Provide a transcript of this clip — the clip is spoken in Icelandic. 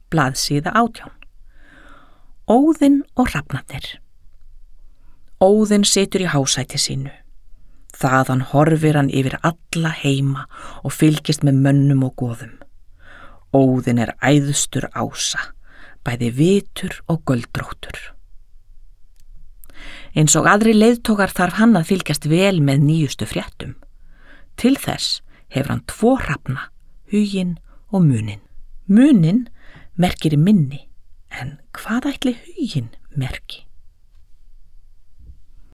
blaðsíða 18. Óðinn og hrafnarnir. Óðinn situr í hásæti sínu. Þaðan horfir hann yfir alla heima og fylgist með mönnum og goðum. Óðinn æðstur ása, bæði vitur og göldróttur. Eins og aðri leiðtogar þarf hann að fylgjast vel með nýjustu fréttum. Til þess hefur hann 2 hrafna, Huginn og Muninn. Muninn merkir minni, en hvað ætli Huginn merki?